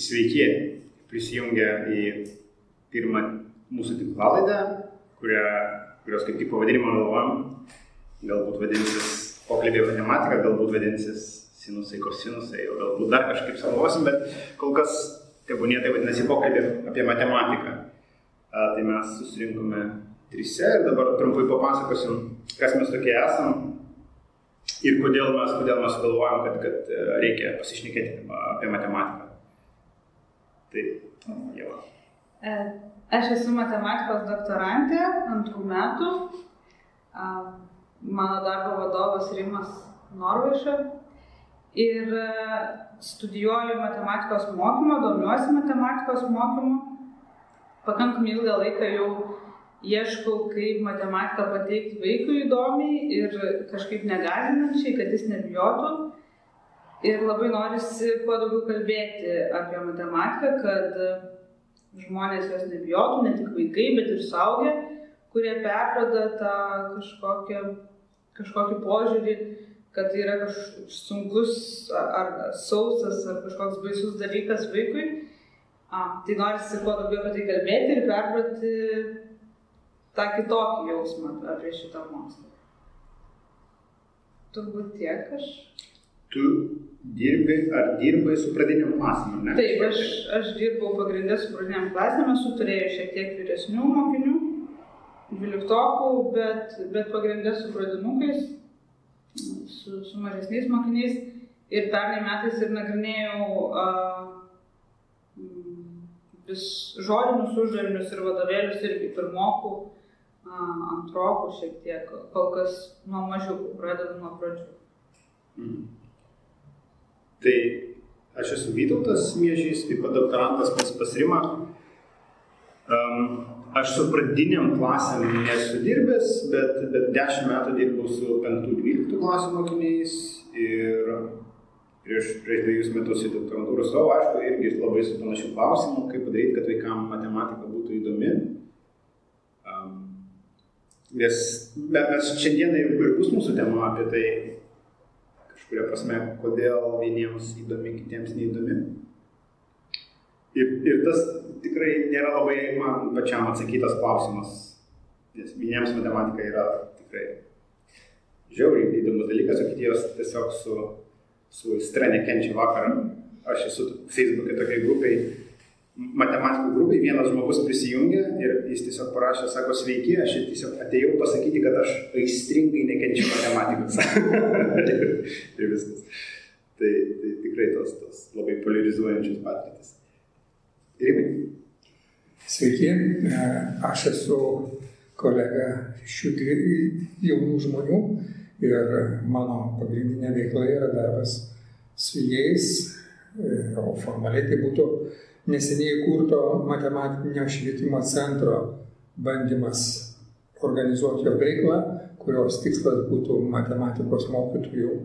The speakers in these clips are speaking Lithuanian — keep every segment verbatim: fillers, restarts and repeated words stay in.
Sveiki, prisijungę į pirmą mūsų tinklalaidę, kurią, kurios kaip tik pavadinimą galvojam. Galbūt vadinsis pokalbė matematika, galbūt vadinsis sinusai, kosinusai, o galbūt dar kažkaip sugalvosim, bet kol kas tebūnie tai vadinasi pokalbė apie matematiką. A, tai mes susirinkome trise ir dabar trumpai papasakosim, kas mes tokie esam ir kodėl mes, kodėl mes sugalvojam, kad, kad reikia pasišnekėti apie matematiką. Tai, jau. Aš esu matematikos doktorantė, antrų metų. Mano darbo vadovas Rimas Norvaiša. Ir studijuoju matematikos mokymą, domiuosi matematikos mokymu. Pakankamai ilgą laiką jau ieškau, kaip matematiką pateikti vaikui įdomiai ir kažkaip negąsdinančiai, kad jis nebijotų. Ir labai norisi kuo daugiau kalbėti apie matematiką, kad žmonės jos nebijotų, ne tik vaikai, bet ir suaugę, kurie perduoda tą kažkokį, kažkokį požiūrį, kad tai yra kažkoks sunkus ar sausas ar kažkoks baisus dalykas vaikui. A, tai norisi kuo daugiau apie tai kalbėti ir perduoti tą kitokį jausmą apie šitą mokslą. Turbūt tiek aš. Tu dirbi ar dirbai su pradiniam klasėm, ne? Taip, aš, aš dirbau pagrindė su pradiniam klasėm, esu turėjau šiek tiek vyresnių mokinių, dvyliktokų, bet, bet pagrindė su pradinukais, su, su mažesniais mokiniais. Ir pernai metais ir nagrinėjau a, vis žodinius uždavinius ir vadovėlius irgi pirmokų, a, antrokų šiek tiek, kol kas nuo mažiukų, pradedu nuo pradžių. Mhm. Tai aš esu Vytautas Miežys, taip pat doktorantas pas, pas Rimą. Um, aš su pradiniam klasėm nesu dirbęs, bet, bet dešimt metų dirbau su penktų dvyliktų klasių mokiniais ir prieš, prieš dviejus metus į doktorantūrą savo, aišku, irgi labai su panašių klausimų, kaip padaryti, kad vaikams matematika būtų įdomi. Um, nes mes šiandieną ir bus mūsų tema apie tai, kažkuria prasme, kodėl vieniems įdomi, kitiems neįdomi. Ir, ir tas tikrai nėra labai man pačiam atsakytas klausimas, nes vieniems matematika yra tikrai žiauriai įdomus dalykas, o kitiems tiesiog su, su aistra nekenčia. Vakar aš esu Facebook'e tokiai grupiai, matematikų grupiai, vienas žmogus prisijungė ir jis tiesiog parašė, sako, sveiki, aš tiesiog atėjau pasakyti, kad aš aistringai nekenčiu matematikos. ir, ir viskas. Tai, tai tikrai tos, tos labai polarizuojančios patirtis. Rimai. Sveiki, aš esu kolega šių jaunų žmonių ir mano pagrindinė veikla yra darbas su jais, o formaliai tai būtų neseniai įkurto matematinio švietimo centro bandymas organizuoti jo veiklą, kurios tikslas būtų matematikos mokytojų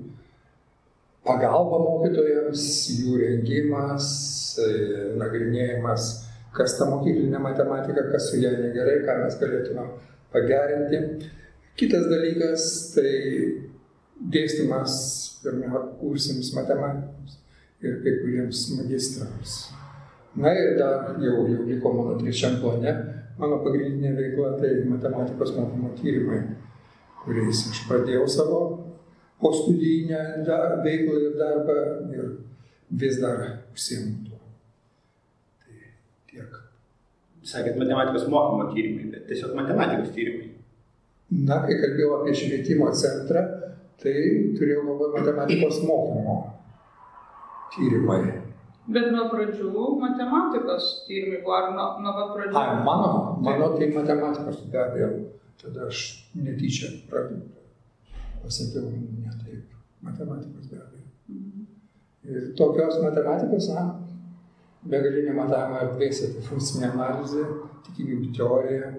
pagalba mokytojams, jų rengimas, nagrinėjimas, kas ta mokyklinė matematika, kas su ją negerai, ką mes galėtume pagerinti. Kitas dalykas tai dėstymas pirmia kursiniams matematikams ir kai kuriems magistrams. Na ir dar jau, jau liko mano trečiam plane, mano pagrindinė veikla tai matematikos mokymo tyrimai, kuriais aš pradėjau savo postudijinę veiklą ir darbą ir vis dar užsiimu tuo. Tai tiek. Sakėt matematikos mokymo tyrimai, bet tiesiog matematikos tyrimai. Na, kai kalbėjau apie švietimo centrą, tai turėjau labai matematikos mokymo tyrimai. Bet nuo pradžių matematikos tyrimai buvo, ar nuo, nuo pat pradžių? A, mano, mano tai matematikos, be abejo, tada aš netyčia pradėjau, pasakiau, ne taip, matematikos be abejo. Mhm. Ir tokios matematikos, na, begalinė matavimo erdvėse, tai funkcinė analizė, tikimybių teorija,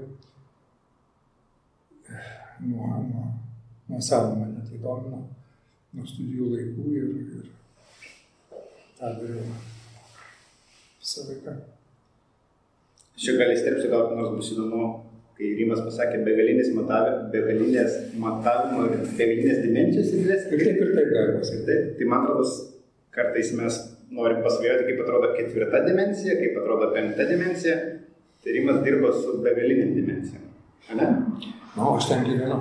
nuo, nuo, nuo savo mane tai domino, nuo studijų laikų ir, ir tą dariau. Visą laiką. Čia gali stepsiu, gal nors bus įdomu, kai Rimas pasakė begalinės matavimo, begalinės matavimo ir begalinės dimensijos erdvės. Ir taip ir taip galima. Ir taip, tai man atrodo, kartais mes norim pasvajoti, kaip atrodo ketvirta dimensija, kaip atrodo penkta dimensija, tai Rimas dirba su begalinėm dimensijom. Ne? Nu, aš ten gyvenu.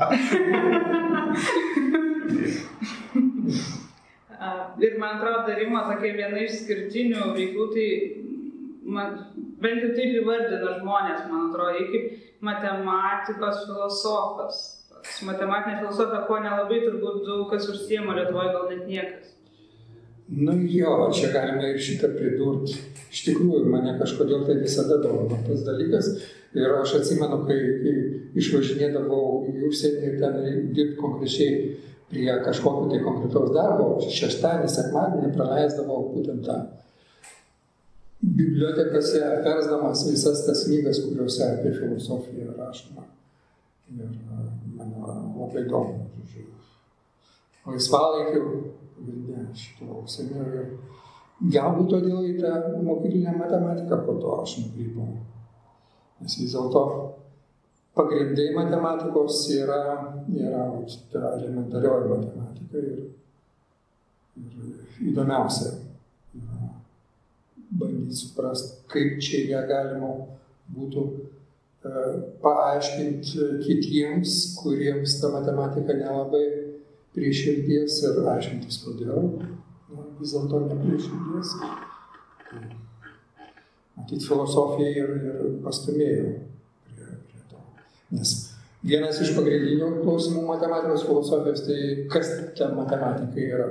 Ir man atrodo, Rimo tokia viena iš skirtinių veiklų, tai man, bent jau taip įvardina žmonės, man atrodo, kaip matematikos filosofas. Su matematinė filosofija, ko nelabai turbūt daug kas užsiema Lietuvoje, gal net niekas. Nu jo, čia galime ir šitą pridurti. Iš tikrųjų, mane kažkodėl tai visada domino tas dalykas. Ir aš atsimenu, kai, kai išvažinėdavau į užsienį ir ten dirbti konkrečiai prie kažkokio tai konkretaus darbo, šeštadienį, sekmadienį praleisdavau būtent tą bibliotekose, versdamas visas tas knygas, kuriuose apie filosofiją rašoma. Ir mane labai įdomu, žodžiu. Laisvalaikiu, ne, šito užsienio ir galbūt todėl į tą mokyklinę matematiką po to aš nukrypau. Nes vis dėlto pagrindai matematikos yra, yra ta elementarioji matematika ir, ir įdomiausia yra bandyti suprasti, kaip čia ją galima būtų paaiškinti kitiems, kuriems ta matematika nelabai prie širdies ir aiškintis, kodėl na, vis dėlto ne prie širdies. Matyt, filosofija ir, ir pastumėjo prie, prie to. Nes vienas iš pagrindinių klausimų matematikos filosofijos, tai kas ta matematika yra.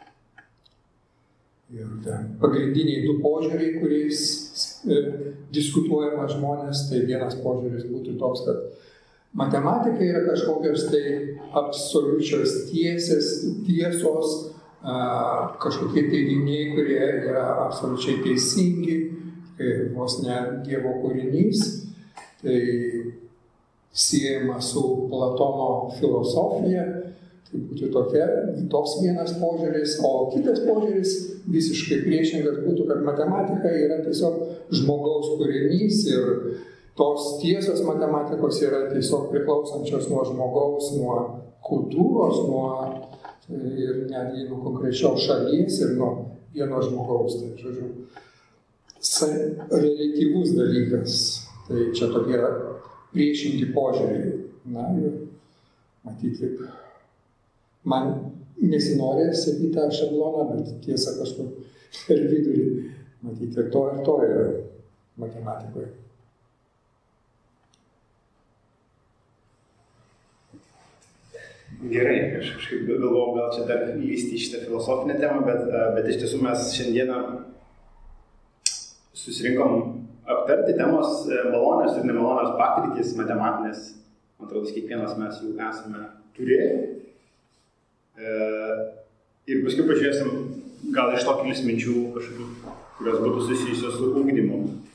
Ir ten pagrindiniai du požiūriai, kuriais e, diskutuojama žmonės, tai vienas požiūris būtų toks, kad matematika yra kažkokios tai absoliučios tiesės, tiesos, a, kažkokie teiginiai, kurie yra absoliučiai teisingi, kai vos ne Dievo kūrinys, tai siejama su Platono filosofija. Tai būtų tokia, toks vienas požiūris, o kitas požiūris visiškai priešingas būtų, kad matematika yra tiesiog žmogaus kūrinys ir tos tiesos matematikos yra tiesiog priklausančios nuo žmogaus, nuo kultūros, nuo ir netgi nuo konkrečios šalies ir nuo vieno žmogaus. Tai, žodžiu, reliatyvus dalykas. Tai čia tokie priešingi požiūriai. Na ir matyti kaip man nesinori sakyti tą šabloną, bet tiesa kažkur per vidurį matyti ir to ir to yra matematikoje. Gerai, aš kažkaip galvojau, gal čia dar lysti į šitą filosofinę temą, bet, bet iš tiesų mes šiandieną susirinkom aptarti temos malonios ir nemalonios patirtys matematinės. Man atrodo, kiekvienas mes jų esame turėję. Ir paskui pažiūrėsim gal iš to kelis minčių kažkokių, kurios būtų susijusios su ugdymu.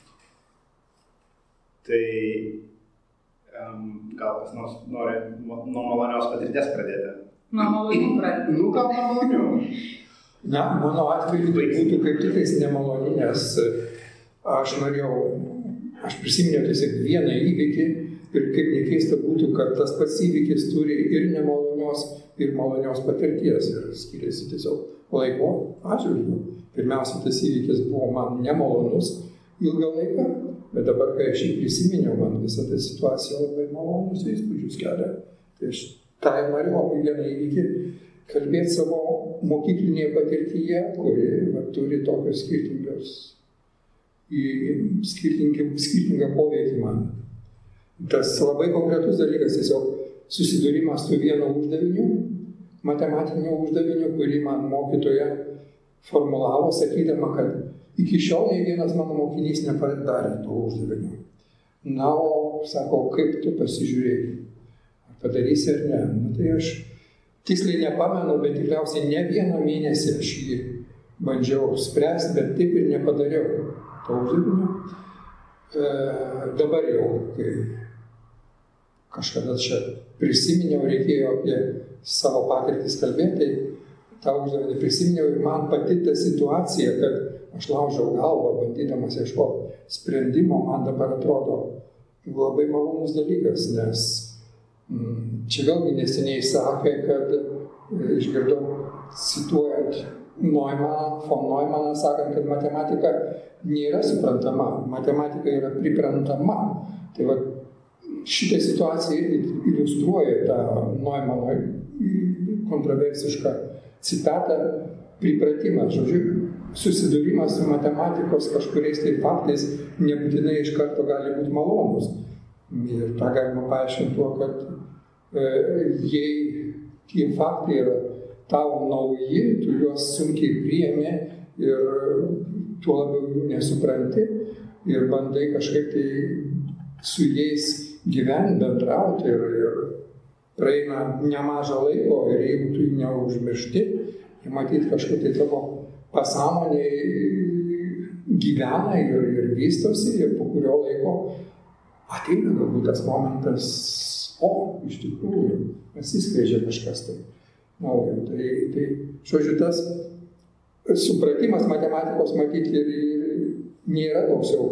Tai um, gal kas nors nori nuo malonios patirties pradėti. Nuo malonių pradėti. Nu, gal nuo malonių. Na, mano atveju tai būtų kaip tiktais nemaloni, nes aš norėjau, aš prisiminiau tiesiog vieną įvykį ir kaip nekeista būtų, kad tas pats įvykis turi ir nemalonios, ir malonios patirties ir skiriasi tiesiog laiko atžvilgiu. Pirmiausia, tas įvykis buvo man nemalonus ilgą laiką, bet dabar, kai aš jį prisiminiau, man visą tą situaciją labai malonus įspūdžius kelia. Tai aš tą ir norėjau apie vieną įvykį kalbėti savo mokyklinėje patirtyje, kuri va, turi tokios skirtingas, skirtingą poveikį man. Tas labai konkretus dalykas, tiesiog susidūrimas su vienu uždaviniu, matematiniu uždaviniu, kurį man mokytoja formulavo, sakydama, kad iki šiol nei vienas mano mokinys nepadarė to uždavinio. Na, o sako, kaip tu pasižiūrėjai, ar padarysi ar ne. Na, tai aš tiksliai nepamenu, bet tikriausiai ne vieną mėnesį aš jį bandžiau spręsti, bet taip ir nepadariau to uždavinio. E, dabar jau, kai kažkada čia prisiminiau, reikėjo apie savo patirtis kalbėti, tai tą uždavinį prisiminiau ir man pati ta situacija, kad aš laužiau galvą, bandydamas ieškoti sprendimo, man dabar atrodo labai malonus dalykas, nes mm, čia vėlgi neseniai sakė, kad išgirdau cituojant Neumann, von Neumann sakant, kad matematika nėra suprantama, matematika yra priprantama. Tai va, šitą situaciją iliustruoja tą Neumanno kontroversišką citatą pripratimas. Žodžiu, susidūrimas su matematikos kažkuriais tai faktais nebūtinai iš karto gali būti malonus. Ir tą galima paaiškinti tuo, kad e, jei tie faktai yra tau nauji, tu juos sunkiai priėmė ir tuo labiau jų nesupranti ir bandai kažkaip tai su jais gyventi, bendrauti ir, ir praeina nemažą laiko ir jeigu tu jų neužmiršti, tai matyt kažkaip tai tavo pasąmonėje gyvena ir, ir vystosi ir po kurio laiko ateina galbūt tas momentas, o, iš tikrųjų, atsiskleidžia kažkas tai naujo. Tai, tai, žodžiu, tas supratimas matematikos matyti ir, ir nėra toks jau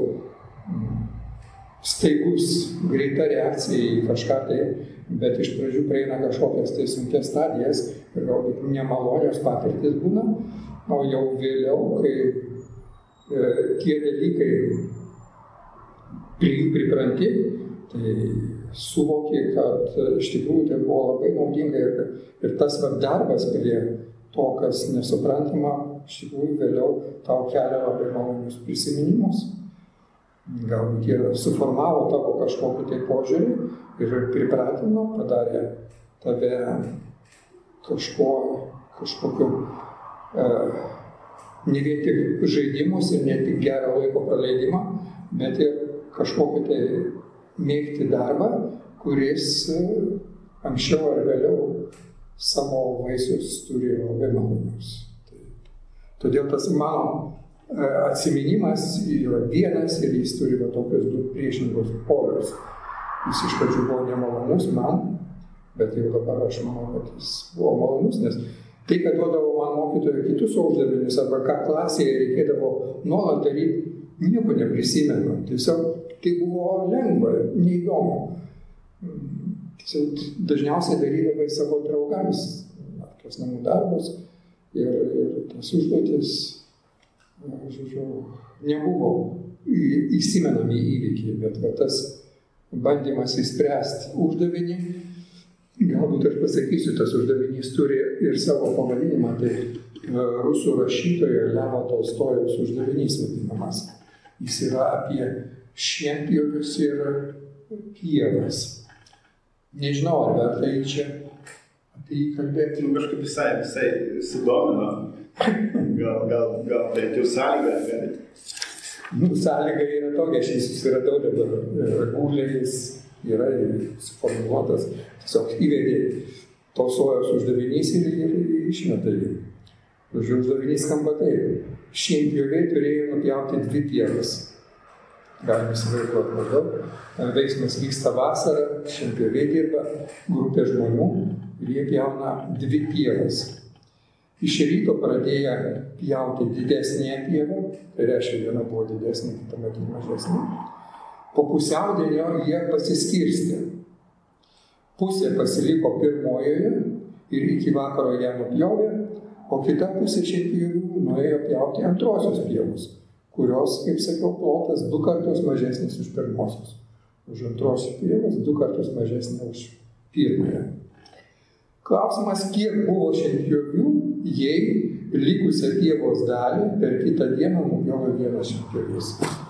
staigus, greita reakcija į kažką tai, bet iš pradžių praeina kažkokias tai sunkias stadijas ir galbūt nemalonios patirtis būna, o jau vėliau, kai e, tie dalykai prie jų pripranti, tai suvoki, kad iš tikrųjų tai buvo labai naudinga ir, ir tas va, darbas prie to, kas nesuprantama, iš tikrųjų vėliau tau kelia labai malonius prisiminimus. Galbūt jie suformavo tavo kažkokį tai požiūrį ir pripratino, padarė tave kažko, kažkokiu e, ne vien tik žaidimus ir ne tik gerą laiko praleidimą, bet ir kažkokį tai mėgti darbą, kuris anksčiau ar vėliau savo vaisius turi labai malonius. Tai, todėl tas mano atsiminimas yra vienas ir jis turi va, tokius du priešingus polius. Jis iš pradžių buvo nemalonus man, bet jau dabar aš manau, kad jis buvo malonus, nes tai, kad duodavo man mokytojo kitus uždavinius arba ką klasėje reikėdavo nuolat daryti, nieko neprisimenu. Tiesiog tai buvo lengva, neįdomu. Tiesiog dažniausiai darydavai savo draugams tos namų darbus ir, ir tas užduotis, žodžiu, nebuvo įsimenami įvykiai, bet va, tas bandymas įspręsti uždavinį, galbūt aš pasakysiu, tas uždavinys turi ir savo pavadinimą, tai rusų rašytojo Levo Tolstojaus uždavinys vadinamas. Jis yra apie šienpjovius ir pievas. Nežinau, ar verta į čia apie jį kalbėti. Nu, kažkaip visai, visai sudomino. Gal, gal, gal bent jau sąlyga, bet... Nu, sąlyga yra tokia, aš jį susiradau dabar. Googlėje yra suformuoluotas. Tiesiog įvedė Tolstojaus uždavinys ir, ir išmeta jį. Uždavinys skamba taip. Šienpjoviai turėjo nupjauti dvi pievas. Galime įsivaizduoti maždaug. Veiksmas vyksta vasarą, šienpjoviai dirba, grupė žmonių ir jie pjauna dvi pievas. Iš ryto pradėjo pjauti didesnė pieva, tai reiškia, viena buvo didesnė, kita matyti mažesnė. Po pusiaudienio jie pasiskirstė. Pusė pasiliko pirmojoje ir iki vakaro ją nupjovė, o kita pusė šienpjovių nuėjo pjauti antrosios pievos, kurios, kaip sakiau, plotas du kartus mažesnis už pirmosios. Už antrosios pievos du kartus mažesnė už pirmąją. Klausimas, kiek buvo šienpjovių, jei likusią pievos dalį per kitą dieną nupjovė vienas šienpjovys.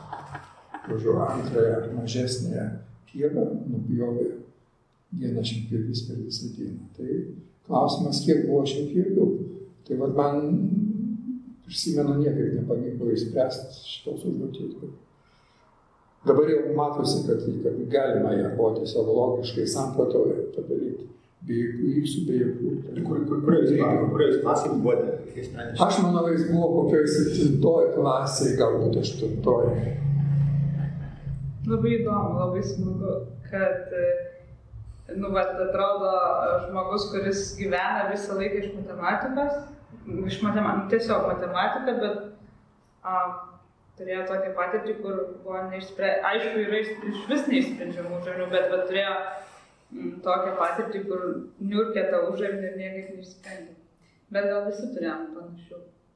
Už antrąją mažesnę pievą nupjovė vienas šienpjovys per visą dieną. Tai klausimas, kiek buvo šienpjovių. Tai vad man prisimenu, niekaip nepavyko išspręsti šitos užduoties. Dabar jau matosi, kad, kad galima ją buvo tiesiog logiškai sampratoje padaryti. Be jokių įpsų, be jokių... Kurios klasėje buvote? Aš manau, jis buvo kokioje septintoje klasėje, galbūt aštuntoje. Labai įdomu, labai smagu, kad, nu, vat, atrodo, žmogus, kuris gyvena visą laiką iš matematikos, iš matematikos, tiesiog matematika, bet a, turėjo tokią patirtį, kur buvo neišsprendžiama, aišku, yra iš vis neišsprendžiamų uždavinių, bet, bet turėjo m, tokią patirtį, kur niurkė tą uždavinį ir niekaip neišsprendė. Bet gal visi turėjom panašių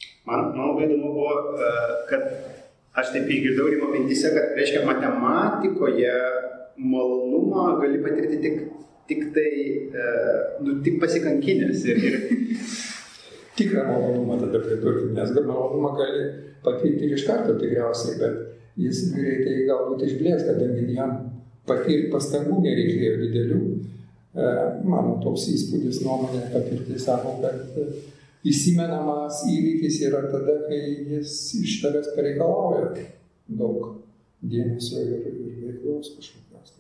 Man, man labai įdomu buvo, kad aš taip išgirdau Rimo mintyse, kad reiškia matematikoje malonumą gali patirti tik, tik tai, nu, tik pasikankinęs. Ir, ir... Tikrą malonumą tada pridurti, nes malonumą gali patirti ir iš karto tikriausiai, bet jis greitai galbūt išblės, kadangi jam patirti pastangų nereikėjo didelių. Mano toks įspūdis, nuomonė, patirti sako, kad įsimenamas įvykis yra tada, kai jis iš tavęs pareikalauja daug dėmesio ir, ir veiklos kažkokios.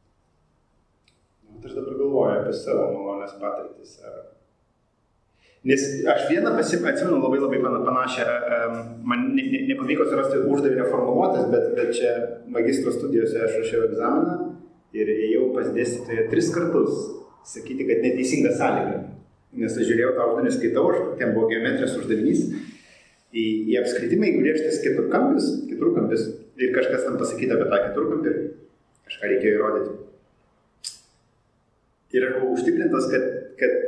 Aš dabar galvoju apie savo malonės patirtis. Nes aš vieną atsimenu labai labai panašią, man ne, ne, nepavyko surasti uždavinio formuluotės, bet, bet čia magistro studijose aš rašiau egzaminą ir ėjau pas dėstytoją tris kartus sakyti, kad neteisinga sąlyga. Nes aš žiūrėjau tą uždavinį, skaitau, ten buvo geometrijos uždavinys, į, į apskritimą įgriežtas keturkampis, keturkampis ir kažkas tam pasakyti apie tą keturkampį ir kažką reikėjo įrodyti. Ir aš buvau užtikrintas, kad, kad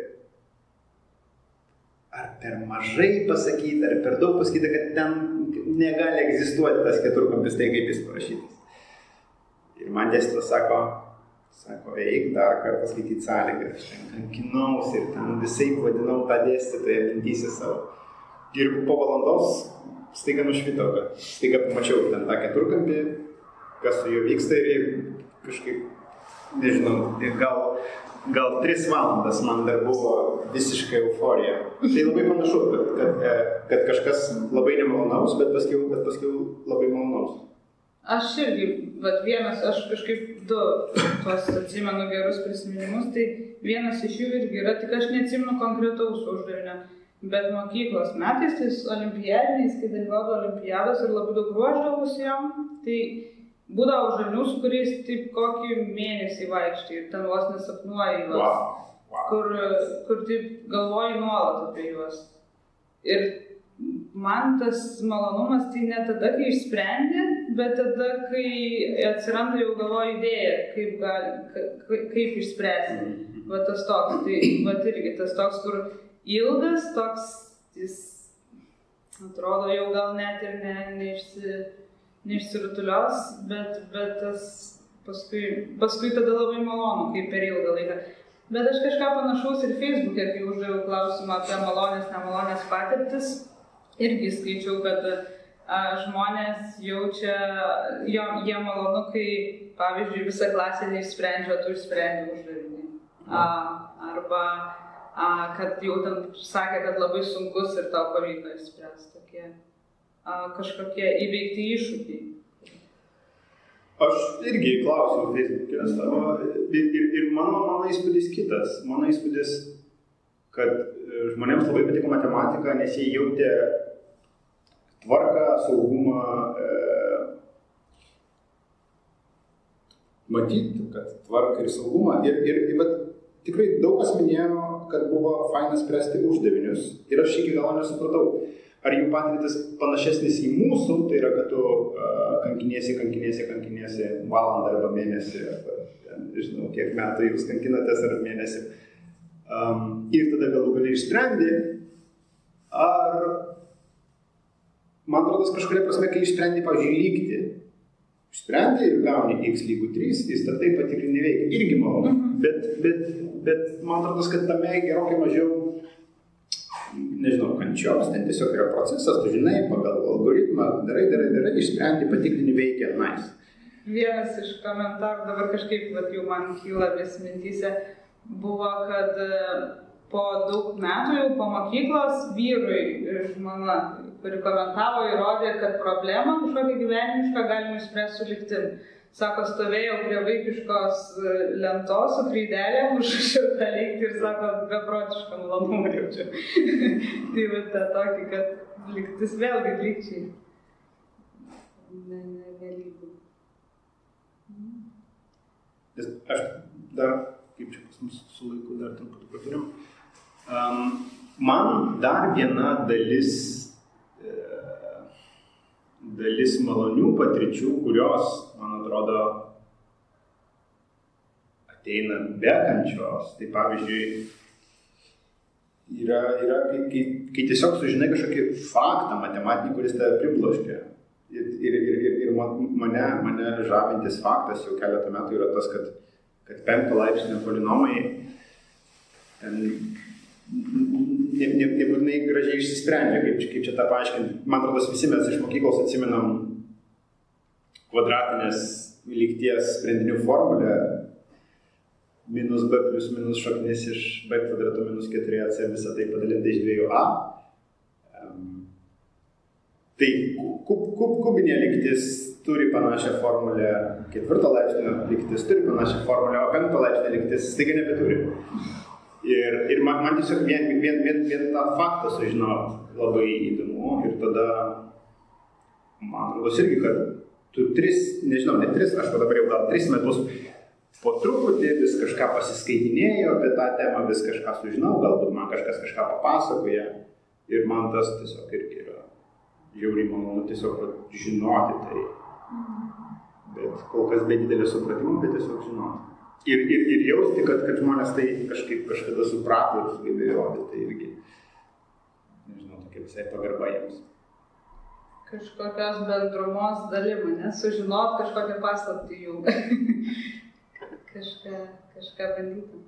ar per mažai pasakyti, ar per daug pasakyti, kad ten negali egzistuoti tas keturkampis, tai kaip jis parašytas. Ir man dėstytojas sako, sako, eik dar kartą skaityti sąlygą. Aš ten kankinausi ir ten visai vadinau tą dėstytoją mintyse savo. Ir po valandos staiga nušvitau, kad staiga pamačiau ten tą keturkampį, kas su juo vyksta ir kažkaip, nežinau, gal, gal tris valandas man dar buvo visiškai euforija. Tai labai panašu, kad, kad, kad kažkas labai nemalonaus, bet paskiau, bet paskiau labai malonaus. Aš irgi, bet vienas, aš kažkaip du tos atsimenu gerus prisiminimus, tai vienas iš jų irgi yra, tik aš neatsimenu konkretaus uždavinio, bet mokyklos metais, tais olimpiadiniais, kai dalyvaudavo olimpiados ir labai daug ruošdavausi jam, tai būdavo uždavinių, su kuriais taip kokį mėnesį vaikštai ir ten vos nesapnuoji juos, wow. Wow. Kur, kur taip galvoji nuolat apie juos. Ir man tas malonumas tai ne tada, kai išsprendė, bet tada, kai atsiranda jau galvoji idėja, kaip, gali, ka, kaip išspręsti. Va tas toks, tai va irgi tas toks, kur ilgas, toks, jis atrodo jau gal net ir ne, neišsi, neišsirutulios, bet, bet tas paskui, paskui tada labai malonu, kaip per ilgą laiką. Bet aš kažką panašaus ir Facebook'e, kai uždaviau klausimą apie malonės, nemalonės patirtis, irgi skaičiau, kad a, žmonės jaučia, jo, jie malonu, kai, pavyzdžiui, visa klasė neišsprendžia, tu išsprendi uždavinį. A, arba, a, kad jau ten sakė, kad labai sunkus ir tau pavyko išspręsti tokie a, kažkokie įveikti iššūkiai. Aš irgi klausiau Facebook'e savo ir, ir, ir mano, mano įspūdis kitas. Mano įspūdis, kad žmonėms labai patiko matematika, nes jie jautė tvarką, saugumą, e, matyti, kad tvarką ir saugumą. Ir, ir, bet tikrai daug kas minėjo, kad buvo faina spręsti uždavinius. Ir aš iki galo nesupratau, ar jų patirtis panašesnis į mūsų, tai yra, kad tu uh, kankiniesi, kankiniesi, kankiniesi valandą arba mėnesį, arba, žinau, kiek metų jūs kankinatės ar mėnesį. Um, ir tada galų gali išsprendi, ar, man atrodo, kažkuria prasme, kai išsprendi, pavyzdžiui, lygti, išsprendi ir gauni x lygų trys, jis tada patikrinį veikia, irgi malonu, bet, bet, bet man atrodo, kad tame gerokai mažiau, nežinau, kančios, ten tiesiog yra procesas, tu žinai, pagal algoritmą, darai, darai, darai, išsprendi, patikrinį veikia, nice. Vienas iš komentarų, dabar kažkaip vat, jau man kyla vis mintyse, buvo, kad po daug metų jau po mokyklos vyrui žmona, kuri komentavo, įrodė, kad problemą kažkokią gyvenimišką galima išspręsti su lygtim. Sako, stovėjau prie vaikiškos lentos su kreidelėm, užrašiau tą lygtį ir sako, beprotišką malonumą jaučiu. Tai va tą tokį, kad lygtis vėlgi lygčiai. Ne, ne, nelygų. Aš dar, kaip čia pas mus su laiku dar truputį praturim, um, man dar viena dalis, e, dalis malonių patirčių, kurios, man atrodo, ateina be kančios. Tai pavyzdžiui, yra, yra kai, kai kai tiesiog sužinai kažkokį faktą matematinį, kuris tave pribloškia. Ir, ir, ir, ir, ir mane, mane žavintis faktas jau keletą metų yra tas, kad, kad penkto laipsnio polinomai ten nebūtinai ne, ne gražiai išsisprendžia, kaip, kaip čia tą paaiškinti. Man atrodo, visi mes iš mokyklos atsimenam kvadratinės lygties sprendinių formulę minus b plus minus šaknis iš b kvadrato minus keturi a c visą tai padalinta iš dviejų a. Um, tai kub, kub, kubinė lygtis turi panašią formulę, ketvirto laipsnio lygtis turi panašią formulę, o penkto laipsnio lygtis staiga nebeturi. Ir, ir man, man tiesiog vien, vien, vien, vien tą faktą sužinot labai įdomu ir tada man atrodo irgi, kad tu tris, nežinau, ne tris, aš dabar jau gal tris metus po truputį vis kažką pasiskaitinėjau apie tą temą, vis kažką sužinau, galbūt man kažkas kažką papasakoja ir man tas tiesiog irgi yra žiauriai malonu tiesiog žinoti tai. Bet kol kas be didelio supratimo, bet tiesiog žinoti. Ir, ir, ir jausti, kad, kad žmonės tai kažkaip kažkada suprato ir sugebėjo įrodyti, tai irgi, nežinau, tokia visai pagarba jiems. Kažkokios bendrumos dalimą, ne? Sužinot kažkokią paslaptį jų. kažką, kažką bandyti.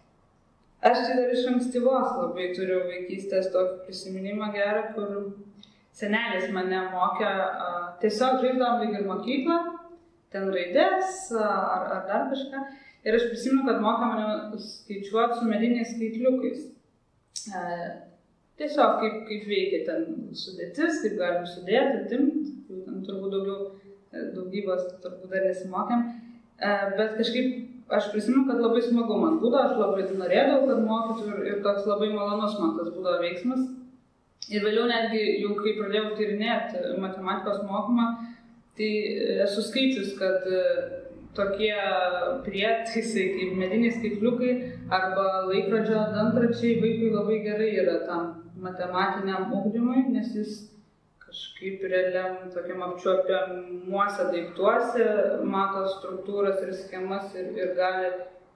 Aš tai dar iš ankstyvos labai turiu vaikystės tokį prisiminimą gerą, kur senelis mane mokė, tiesiog žaisdavom lyg ir mokyklą, ten raidės ar, ar dar kažką. Ir aš prisimenu, kad mokė mane skaičiuoti su mediniais skaitliukais. E, tiesiog kaip, kaip veikia ten sudėtis, kaip galim sudėti, atimti, ten turbūt daugiau, daugybos turbūt dar nesimokėm. E, bet kažkaip aš prisimenu, kad labai smagu man būdavo, aš labai norėdavau, kad mokytų ir, ir toks labai malonus man tas būdavo veiksmas. Ir vėliau netgi jau kai pradėjau tyrinėti matematikos mokymą, tai esu skaičius, kad tokie prietaisai kaip mediniai skaitliukai arba laikrodžio dantračiai vaikui labai gerai yra tam matematiniam ugdymui, nes jis kažkaip realiam tokiam apčiuopiamuose daiktuose mato struktūras ir schemas ir, ir gali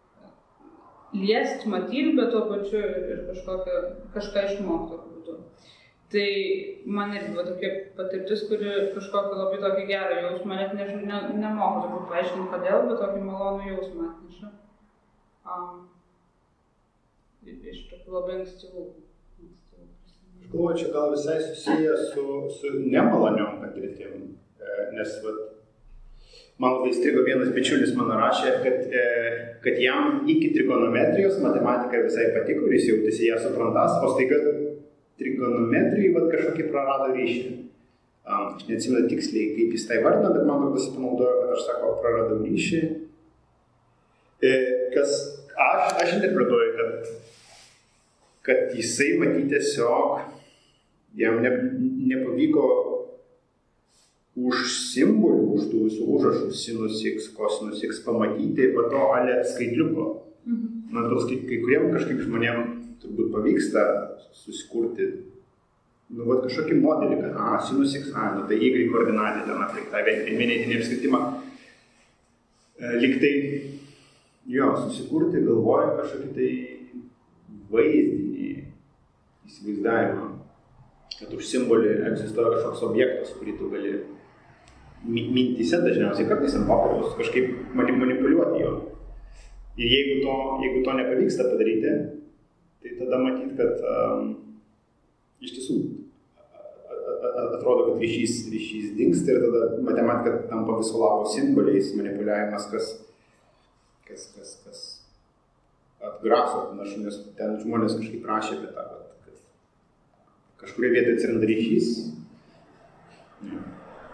liest, matyti, bet tuo pačiu ir kažkokią, kažką išmokti būtų. Tai man irgi buvo tokia patirtis, kuri kažkokią labai tokį gerą jausmą, net nežinau, ne, nemoku turbūt paaiškinti kodėl, bet tokį malonų jausmą atneša. Um, iš tokių labai ankstyvų. Aš galvoju, čia gal visai susiję su, su nemaloniom patirtim, nes vat, man labai įstrigo vienas bičiulis mano rašė, kad, kad jam iki trigonometrijos matematika visai patiko ir jis jautėsi ją suprantas, o staiga trigonometrijai vat kažkokį prarado ryšį. Um, aš neatsimenu tiksliai, kaip jis tai vardino, bet man toks panaudojo, kad aš sako, praradau ryšį. E, kas aš, aš interpretuoju, kad, kad jisai matyti tiesiog, jam ne, nepavyko už simbolių, už tų visų užrašų, sinus x, kosinus x pamatyti, o to ale skaitliuko. Mhm. Man atrodo, kai, kai kuriem kažkaip žmonėm turbūt pavyksta susikurti, nu, vat kažkokį modelį, kad, a, sinus x, a, nu, tai y koordinatė ten atlikta, vienetinį apskritimą. E, lyg tai, jo, susikurti galvoja kažkokį tai vaizdinį įsivaizdavimą, kad už simbolį egzistuoja kažkoks objektas, kurį tu gali mintyse dažniausiai, kartais ant popieriaus, kažkaip manipuliuoti jo. Ir jeigu to, jeigu to nepavyksta padaryti, tai tada matyt, kad um, iš tiesų atrodo, kad ryšys, ryšys dingsta ir tada matematika tampa viso lapo simboliais, manipuliavimas, kas, kas, kas, kas atgraso panašu, nes ten žmonės kažkaip rašė apie tą, kad kažkurie vietoje atsiranda ryšys. Ja.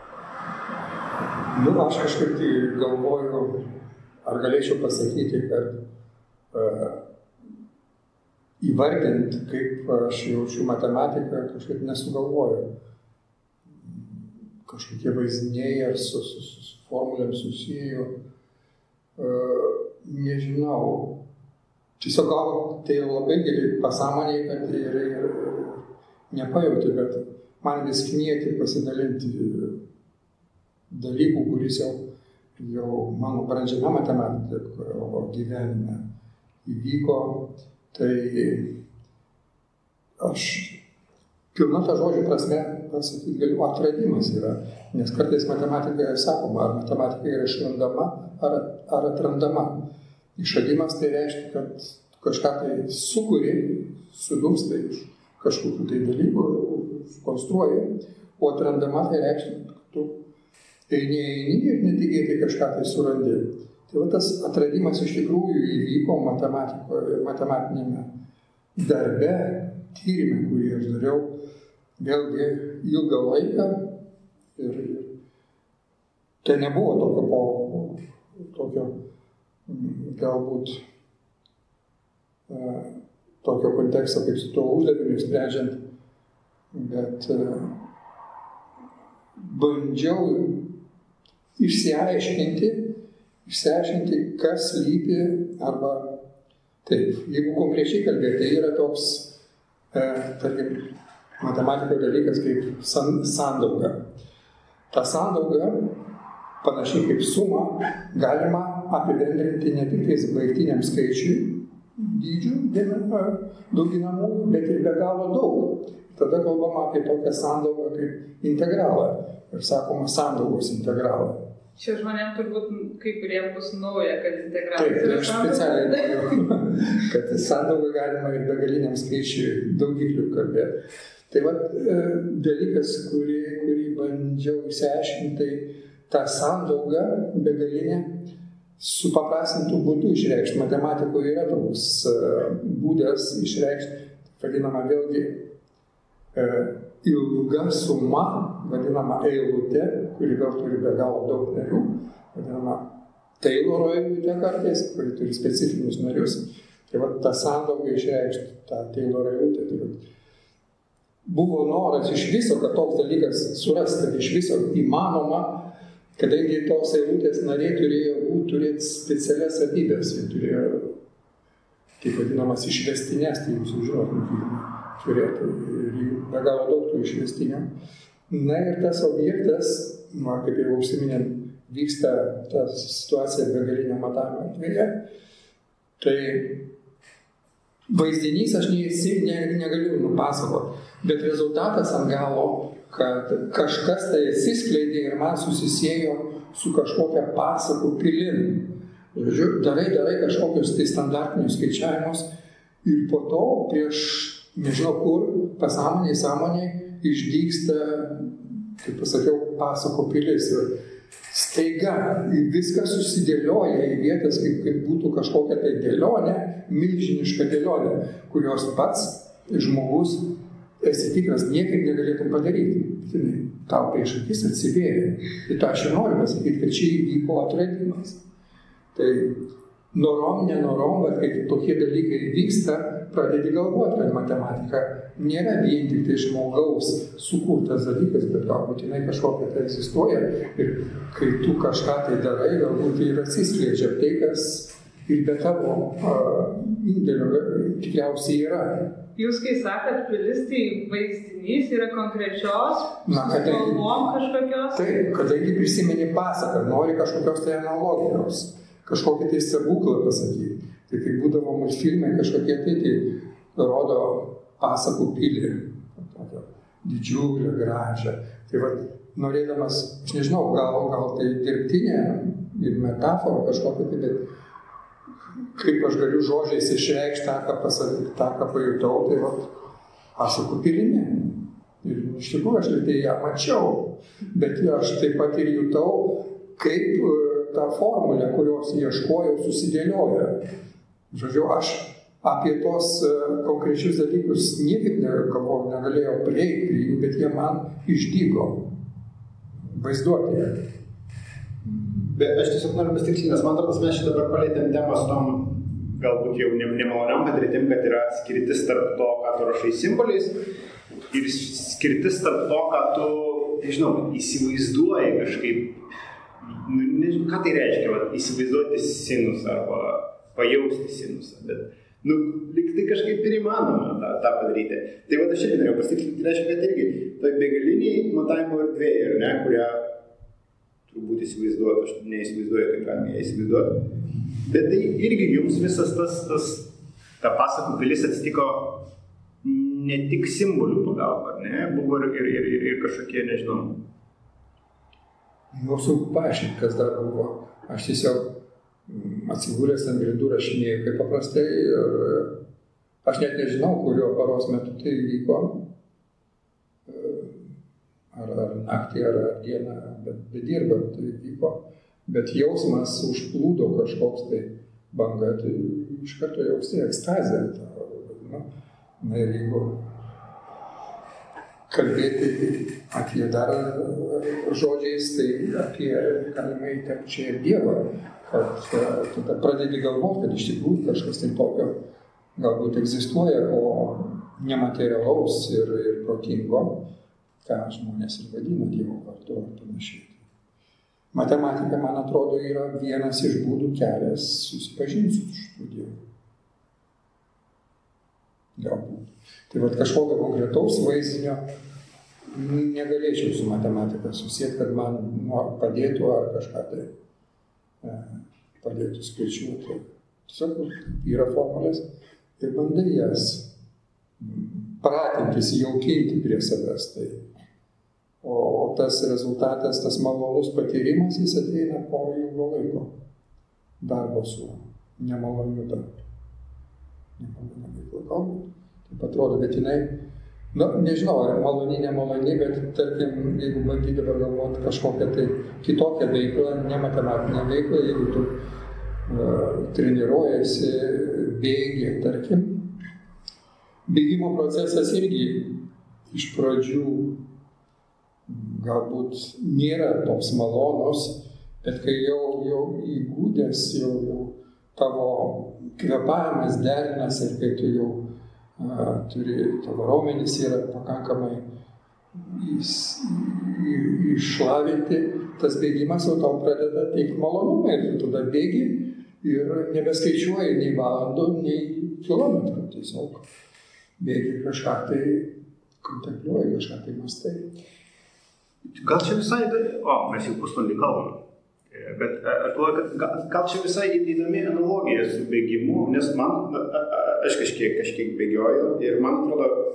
Nu, aš kažkaip tai galvoju, ar galėčiau pasakyti, kad uh, įvardinti, kaip aš jaučiu matematiką, kažkaip nesugalvoju. Kažkokie vaizdiniai ar su, su, su, su formulėm susiję. Uh, nežinau. Tiesiog gal tai labai giliai pasąmonėje, kad ir, ir nepajauti, bet man vis knieti pasidalinti dalykų, kuris jau, jau mano brandžiame matematikoje gyvenime įvyko. Tai aš pilna ta žodžio prasme, pasakyti galiu, atradimas yra. Nes kartais matematikoje sakoma, ar matematika yra išrandama, ar, ar atrandama. Išradimas tai reiškia, kad kažką tai sukuri, sudumstai iš kažkokių tai dalykų, konstruoji, o atrandama tai reiškia, kad tu eini, eini ir netikėtai kažką tai surandi. Tai va tas atradimas iš tikrųjų įvyko matematikoje, matematinėme darbe, tyrime, kurį aš dariau, vėlgi ilgą laiką ir tai nebuvo tokio, po, tokio galbūt tokio konteksto, kaip su to uždaviniu sprendžiant, bet bandžiau išsiaiškinti, išsiaiškinti, kas lypi arba taip. Jeigu konkrečiai kalbėti, tai yra toks, e, tarkim, matematikoje dalykas kaip san, sandauga. Ta sandauga, panašiai kaip suma, galima apibendrinti ne tik tais baigtiniam skaičiui dydžių dauginamųjų, bet ir be galo daug. Tada kalbama apie tokią sandaugą kaip integralą ir sakoma sandaugos integralą. Čia žmonėms turbūt kai kurie bus nauja, kad integralas taip, yra aš specialiai noriu, kad sandaugą galima ir begaliniam skaičiui daugiklių kalbėti. Tai va, dalykas, kurį, kurį bandžiau išsiaiškinti, tai tą sandaugą begalinę su paprastintų būdų išreikšti. Matematikoje yra toks būdas išreikšti, vadinama vėlgi ilga suma, vadinama eilutė, kuri vėl turi be galo daug narių, vadinama Tayloro eilutė kartais, kuri turi specifinius narius. Tai va, tą sandaugą išreikšti, tą Tayloro eilutę. Tai va, buvo noras iš viso, kad toks dalykas surasti, kad iš viso įmanoma, kadangi tos eilutės nariai turėjo būti turėti specialias savybės, jie turėjo, kaip vadinamas, išvestinės, tai jūs žinote, turėtų ir jų be galo daug tų išvestinių. Na ir tas objektas, na, kaip jau užsiminėm, vyksta ta situacija begalinio matavimo atveju, tai vaizdinys aš ne, ne, negaliu nupasakoti, bet rezultatas ant galo, kad kažkas tai atsiskleidė ir man susisiejo su kažkokia pasakų pilim. Žodžiu, darai, darai kažkokius tai standartinius skaičiavimus ir po to prieš, nežinau kur, pasąmoniai, sąmoniai išdygsta, kaip pasakiau, pasakų pilis. Ir staiga viskas susidėlioja į vietas, kaip, kaip būtų kažkokia tai dėlionė, milžiniška dėlionė, kurios pats žmogus esi tikras niekaip negalėtum padaryti. Tai tau prieš akis atsivėrė. Tai tą aš ir noriu pasakyti, kad čia įvyko atradimas. Tai norom, nenorom, bet kai tokie dalykai vyksta, pradedi galvoti, kad matematika nėra vien tik tai žmogaus sukurtas dalykas, bet galbūt jinai kažkokia tai egzistuoja. Ir kai tu kažką tai darai, galbūt ir atsiskleidžia tai, kas ir be tavo uh, indėlio tikriausiai yra. Jūs, kai sakat, pilis, tai vaizdinys yra konkrečios, Na, kadangi, spalvom kažkokios? Taip, kadangi prisimeni pasaką, nori kažkokios tai analogijos, kažkokį tai stebuklą pasakyti. Tai kai būdavo multfilmai kažkokie tai, tai rodo pasakų pilį, didžiulę, gražią. Tai va, norėdamas, aš nežinau, gal, gal tai dirbtinė ir metafora kažkokia tai, bet kaip aš galiu žodžiais išreikšti tą, ką pasakyti, tą, ką pajutau, tai va, pasakų pilinė. Ir iš tikrųjų aš tai ją mačiau, bet aš taip pat ir jutau, kaip ta formulė, kurios ieškojau, susidėlioja. Žodžiu, aš apie tos konkrečius dalykus niekaip negalvojau, negalėjau prieiti prie jų, bet jie man išdygo vaizduotėje. Bet aš tiesiog noriu pasitikslinti, nes man atrodo, mes šitą dabar palėtėm temą su tom, galbūt jau nemaloniam patirtim, kad yra skirtis tarp to, ką tu rašai simboliais, ir skirtis tarp to, ką tu, nežinau, įsivaizduoji kažkaip, nu, nežinau, ką tai reiškia, va, įsivaizduoti sinus arba pajausti sinusą, bet, nu, lyg tai kažkaip ir įmanoma tą, tą padaryti. Tai va, aš irgi norėjau pasitikslinti, tai reiškia, kad irgi, tai begaliniai matavimo erdvėje, ar ne, kurią turbūt įsivaizduoti, aš neįsivaizduoju, kaip galime ją įsivaizduoti. Bet tai irgi jums visas tas, tas ta pasakų pilis atsitiko ne tik simbolių pagalba, ne, buvo ir, ir, ir, ir kažkokie, nežinau. Nu, sunku paaiškinti, kas dar buvo. Aš tiesiog atsigūręs ant grindų rašinėjau, kaip paprastai, ir aš net nežinau, kurio paros metu tai vyko. Ar, ar naktį, ar, ar dieną, bet, bet dirbant tai vyko. Bet jausmas užplūdo kažkoks tai banga, tai iš karto jausti ekstazę. Nu, na ir jeigu kalbėti apie dar žodžiais, tai apie galima įtepti čia ir Dievą, kad tada pradedi galvoti, kad iš tikrųjų kažkas tai tokio galbūt egzistuoja, o nematerialaus ir, ir protingo, ką žmonės ir vadina Dievo vardu ar panašiai. Matematika, man atrodo, yra vienas iš būdų kelias susipažinti su šitų Dievu. Galbūt. Tai vat kažkokio konkretaus vaizdinio negalėčiau su matematika susieti, kad man padėtų ar kažką tai e, padėtų skaičiuoti. Tiesiog yra formulės ir bandai jas pratintis, jaukinti prie savęs. Tai. O, o tas rezultatas, tas malonus patyrimas, jis ateina po ilgo laiko darbo su nemaloniu darbu. Nemaloniu veikla galbūt. Taip atrodo, bet jinai, nu, nežinau, ar maloni, nemaloni, bet tarkim, jeigu bandai dabar galvoti kažkokią tai kitokią veiklą, ne matematinę veiklą, jeigu tu uh, treniruojasi, bėgi, tarkim, bėgimo procesas irgi iš pradžių galbūt nėra toks malonus, bet kai jau, jau įgūdęs, jau, jau tavo kvėpavimas derinas ir kai tu jau a, turi, tavo raumenys yra pakankamai iš, išlavinti, tas bėgimas jau tau pradeda teikti malonumą ir tu tada bėgi ir nebeskaičiuoji nei valandų, nei kilometrų, tiesiog bėgi kažką tai kontempliuoji, kažką tai mastai. Gal čia visai, o, mes jau pusvalandį kalbam, bet aš galvoju, kad gal, gal čia visai įdomi analogija su bėgimu, nes man, aš kažkiek, kažkiek bėgioju ir man atrodo,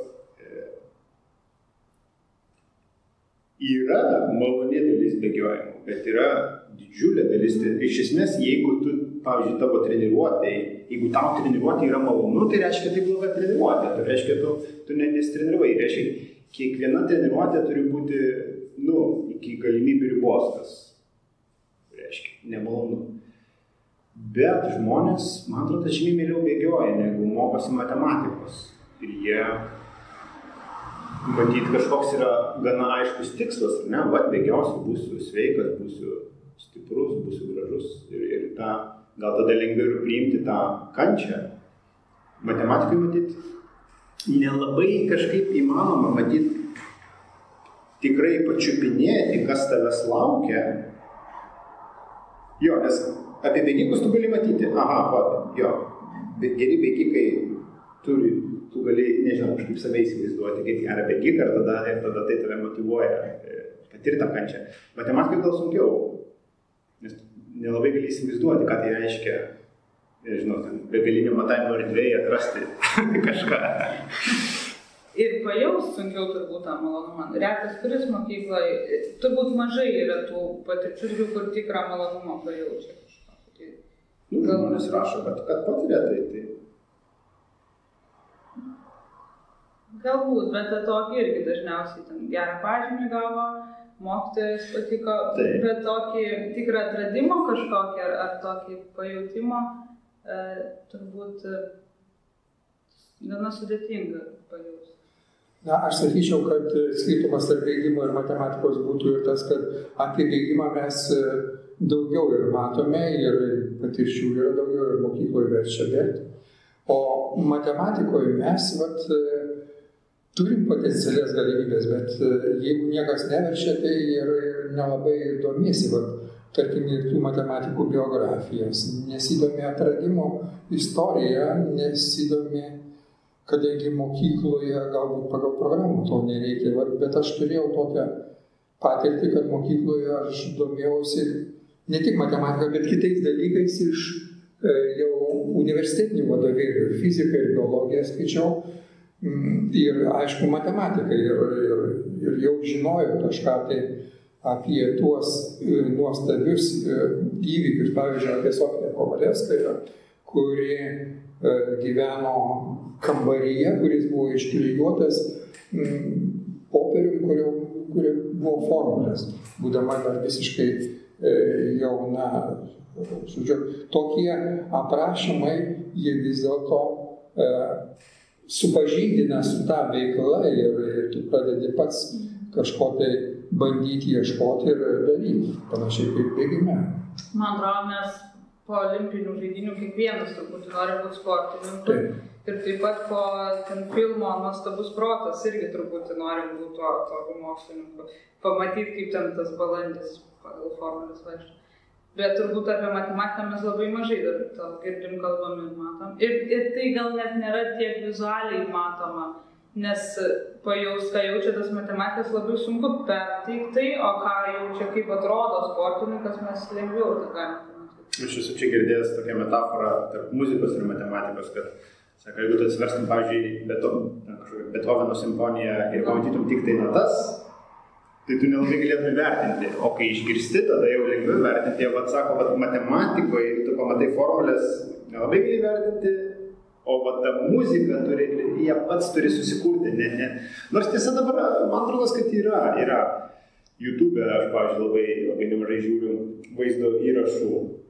yra maloni dalis bėgiojimo, bet yra didžiulė dalis. Iš esmės, jeigu tu, pavyzdžiui, tavo treniruotė, jeigu tau treniruotė yra malonu, tai reiškia, tai bloga treniruotė, tai reiškia, tu, tu nesitreniruoji, reiškia, kiekviena treniruotė turi būti, nu, iki galimybių ribos, kas reiškia, nemalonu. Bet žmonės, man atrodo, žymiai mieliau bėgioja, negu mokosi matematikos. Ir jie, matyt, kažkoks yra gana aiškus tikslas, ne, vat bėgiosiu, būsiu sveikas, būsiu stiprus, būsiu gražus. Ir, ir tą, gal tada lengviau priimti tą kančią. Matematikai, matyt, nelabai kažkaip įmanoma, matyt, tikrai pačiupinėti, kas tavęs laukia. Jo, nes apie bėgikus tu gali matyti. Aha, vat, jo, geri bėgikai turi, tu gali, nežinau, kažkaip save įsivaizduoti, kaip gerą bėgiką, ir tada, ir tada tai tave motyvuoja patirti tą kančią. Matematikai gal sunkiau, nes nelabai gali įsivaizduoti, ką tai reiškia, nežinau, begalinio matavimo erdvėje atrasti kažką. Ir pajaus sunkiau turbūt tą malonumą. Retas kuris mokykloje, turbūt mažai yra tų patirčių, kur tikrą malonumą pajaučia kažką. Nu, žmonės rašo, kad, kad patiria tai, tai. Galbūt, bet tokį irgi dažniausiai ten gerą pažymį gavo, mokytojas patiko, tai. Bet tokį tikrą atradimą kažkokį ar, ar tokį pajautimą e, turbūt e, gana sudėtinga pajausti. Na, aš sakyčiau, kad skirtumas tarp bėgimo ir matematikos būtų ir tas, kad apie bėgimą mes daugiau ir matome, ir patirčių yra daugiau, ir mokykloje verčia bėgti. O matematikoje mes vat, turim potencialias galimybės, bet jeigu niekas neverčia, tai ir nelabai domiesi, vat, tarkim, ir tų matematikų biografijas, nesidomi atradimo istoriją, nesidomi, kadangi mokykloje galbūt pagal programą to nereikia, bet aš turėjau tokią patirtį, kad mokykloje aš domėjausi ne tik matematiką, bet kitais dalykais iš e, jau universitetinių vadovėlių, ir fiziką, ir biologiją skaičiau, ir, aišku, matematikai. Ir, ir, ir jau žinojau kažką tai apie tuos nuostabius įvykius, pavyzdžiui, apie Sofiją Kovalevskają, kuri gyveno kambaryje, kuris buvo išklijuotas popierium, kurio, kurio buvo formulės, būdama dar visiškai jauna. Žodžiu, tokie aprašymai, jie vis dėlto e, supažindina su tą veiklą ir, ir tu pradedi pats kažko tai bandyti ieškoti ir daryti, panašiai kaip bėgime. Man atrodo, mes po olimpinių žaidynių kiekvienas turbūt nori būti sportininku. Ir taip pat po ten filmo Nuostabus protas irgi turbūt nori būti to, to mokslininku. Pamatyti, kaip ten tas balandis pagal formulės vaikšto. Bet turbūt apie matematiką mes labai mažai dar girdim, kalbam ir matom. Ir, ir tai gal net nėra tiek vizualiai matoma, nes pajaus, ką jaučia tas matematikas, labai sunku perteikti, o ką jaučia, kaip atrodo sportininkas, mes lengviau tą galime pamatyti. Aš esu čia girdėjęs tokią metaforą tarp muzikos ir matematikos, kad, sako, jeigu tu atsiverstum, pavyzdžiui, Beethoveno simfoniją ir pamatytum tik tai natas, tai tu nelabai galėtum įvertinti, o kai išgirsti, tada jau lengviau vertinti. Jie vat sako, vat matematikoje, jeigu tu pamatai formulės, nelabai gali vertinti, o vat ta muzika, turi, jie pats turi susikurti. Ne, ne. Nors tiesa dabar, man atrodo, kad yra, yra YouTube, aš, pavyzdžiui, labai, labai nemažai žiūriu vaizdo įrašų.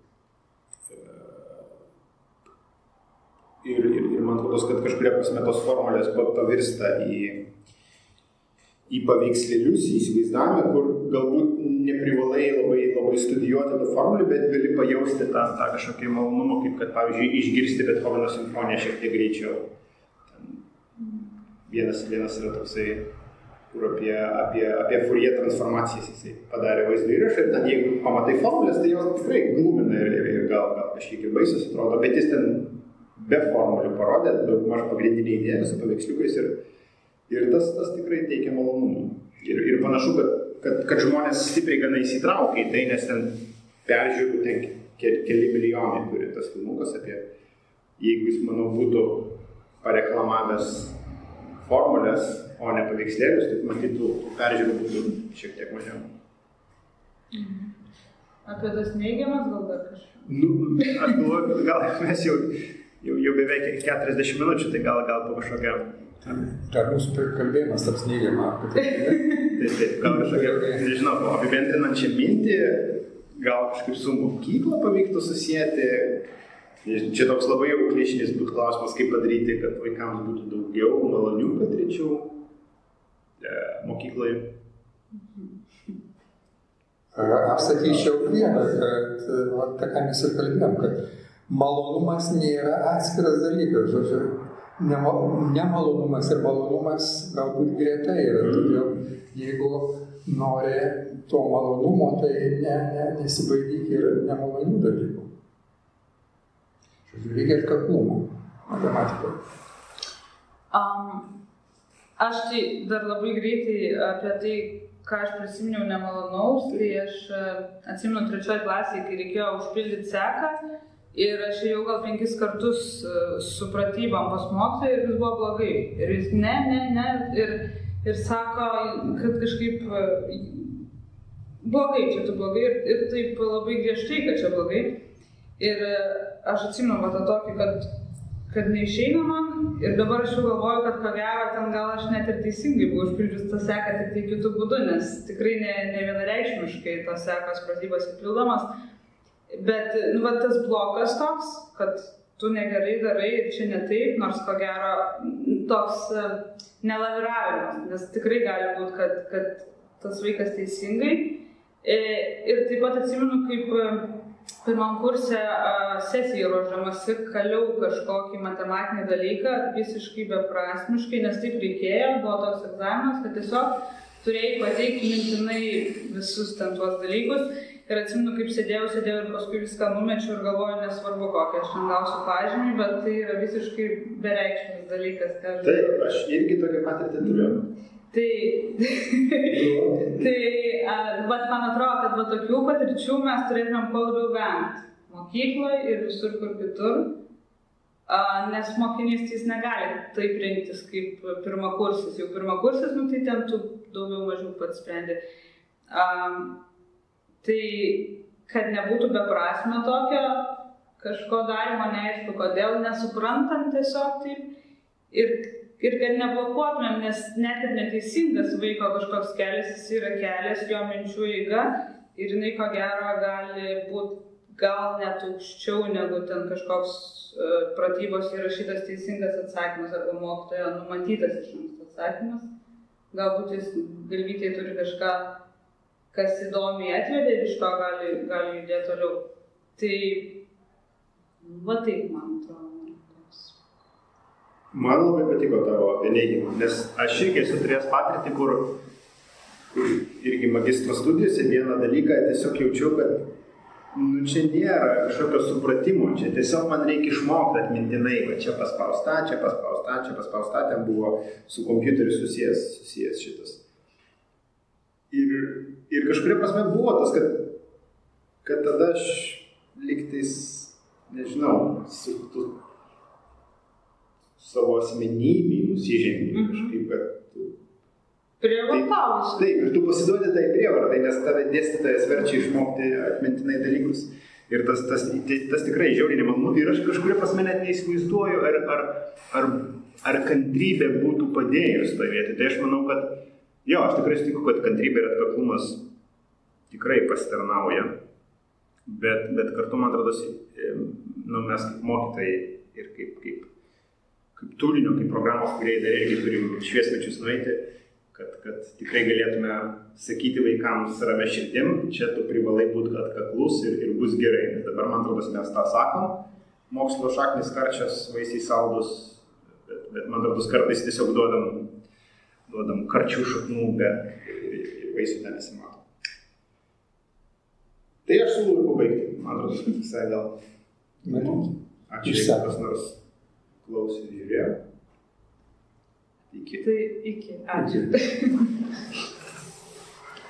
Ir, ir, ir man atrodo, kad kažkuria prasme tos formulės pavirsta į į paveikslėlius, į įsivaizdavimą, kur galbūt neprivalai labai, labai studijuoti tų formulių, bet gali pajausti tą, tą kažkokį malonumą, kaip kad, pavyzdžiui, išgirsti Beethoveno simfoniją šiek tiek greičiau. Vienas, vienas yra toksai, kur apie, apie, apie Fourier transformacijas jisai padarė vaizdo įrašą ir ten, jeigu pamatai formulės, tai jos tikrai glumina ir, ir, ir gal, gal kažkiek ir baisus atrodo, bet jis ten be formulių parodė, daug maž pagrindinė idėja su paveiksliukais ir Ir tas, tas tikrai teikia malonumą. Ir, ir panašu, kad, kad, kad žmonės stipriai gana įsitraukia į tai, nes ten peržiūrų ten ke, keli milijonai turi tas filmukas apie, jeigu jis, manau, būtų pareklamavęs formulės, o ne paveikslėlius, tai matytų, peržiūrų būtų šiek tiek mažiau. Mhm. Apie tas neigiamas gal dar kažką? Nu, aš galvoju, kad gal mes jau, jau, jau beveik keturiasdešimt minučių, tai gal, gal po kažkokią Dar mūsų kalbėjimas taps neigiamą. Taip, taip, gal kažkokia, nežinau, apibendrinančią mintį, gal kažkaip su mokykla pavyktų susijęti. Čia toks labai jau klišinis būtų klausimas, kaip padaryti, kad vaikams būtų daugiau malonių patirčių e, mokykloje. Aš sakyčiau vieną, kad, va, tą ką mes ir kalbėjom, kad malonumas nėra atskiras dalykas, žodžiu. Nemalonumas ir malonumas galbūt greta yra, todėl jeigu nori to malonumo, tai ne, ne, nesibaidyk ir nemalonių dalykų. Žodžiu, reikia ir kaklumo matematikoje. Um, aš tai dar labai greitai apie tai, ką aš prisiminiau nemalonaus, tai aš atsimenu trečioje klasėje, kai reikėjo užpildyti seką. Ir aš ėjau gal penkis kartus su pratybom pas mokytoją ir vis buvo blogai. Ir jis ne, ne, ne. Ir, ir sako, kad kažkaip blogai, čia tu blogai. Ir, ir taip labai griežtai, kad čia blogai. Ir aš atsimenu va tą tokį, kad, kad neišeina man. Ir dabar aš jau galvoju, kad ko gero ten gal aš net ir teisingai buvau užpildžius tą seką tik tai kitų būdų, nes tikrai ne, ne vienareikšmiškai tos sekos pratybos įpildomas. Bet, nu, va, tas blokas toks, kad tu negerai darai ir čia ne taip, nors ko gero toks nelaviravimas, nes tikrai gali būti, kad, kad tas vaikas teisingai. Ir taip pat atsimenu, kaip pirmam kurse sesijai ruoždamasi kaliau kažkokį matematinį dalyką, visiškai beprasmiškai, nes taip reikėjo, buvo toks egzaminas, kad tiesiog turėjai pateikti mintinai visus ten tuos dalykus. Ir atsimenu, kaip sėdėjau, sėdėjau ir paskui viską numečiau ir galvoju, nesvarbu kokią aš ten gausiu pažymį, bet tai yra visiškai bereikšmis dalykas. Aš taip, aš irgi tokią patirtį turiu. Tai, tai bet man atrodo, kad va, tokių patirčių mes turėtumėm kuo labiau vengti. Mokykloje ir visur kur kitur. A, nes mokinys jis negali taip rinktis kaip pirmakursis. Jau pirmakursis, nu tai ten tu daugiau mažiau pats sprendi. A, tai, kad nebūtų beprasmio tokio kažko darimo, neaišku, kodėl, nesuprantam tiesiog taip. Ir, ir kad neblokuotumėm, nes net ir neteisingas vaiko kažkoks kelias, jis yra kelias, jo minčių eiga. Ir jinai ko gero gali būti gal net aukščiau negu ten kažkoks uh, pratybos įrašytas teisingas atsakymas arba mokytojo numatytas iš anksto atsakymas. Galbūt jis galvytėje turi kažką, kas įdomiai atvedė ir iš to gali, gali judėti toliau. Tai va taip, man atrodo. Man labai patiko tavo vieneigimą, nes aš irgi esu turėjęs patirtį, kur, kur irgi magistro studijose vieną dalyką tiesiog jaučiau, kad nu, čia nėra kažkokio supratimo, čia tiesiog man reikia išmokti atmintinai, va čia paspausta, čia paspausta, čia paspausta, ten buvo su kompiuteriu susijęs, susijęs šitas. Ir, ir kažkuria prasme buvo tas, kad, kad tada aš lygtais, nežinau, su, tu, savo asmenybį nusižengiu mm-hmm. kažkaip, kad prievartausi. Taip, ir tu pasiduodi tai prievartai, nes tave dėstytojas verčia išmokti atmintinai dalykus. Ir tas, tas, tas, tas tikrai žiauriai nemalonu. Ir aš kažkuria prasme net neįsivaizduoju, ar, ar, ar, ar kantrybė būtų padėjus toje vietoje. Tai aš manau, kad jo, aš tikrai sutiku, kad kantrybė ir atkaklumas tikrai pasitarnauja. Bet, bet kartu, man atrodo, nu, mes kaip mokytojai ir kaip, kaip, kaip turinio, kaip programos, kurie dar irgi turim šviesmečius nueiti, Kad, kad tikrai galėtume sakyti vaikams ramia širdim, čia tu privalai būti atkaklus ir, ir bus gerai. Nes dabar, man atrodo, mes tą sakom, mokslo šaknis karčias, vaisiai saldus, bet, bet man atrodo, kartais tiesiog duodam, duodam karčių šaknų, bet ir, ir vaisių ten nesimato. Tai aš siūlau ir pabaigti, man atrodo, visai gal. Ačiū, jeigu kas nors klausė ir žiūrėjo. Iki. Tai iki. Ačiū.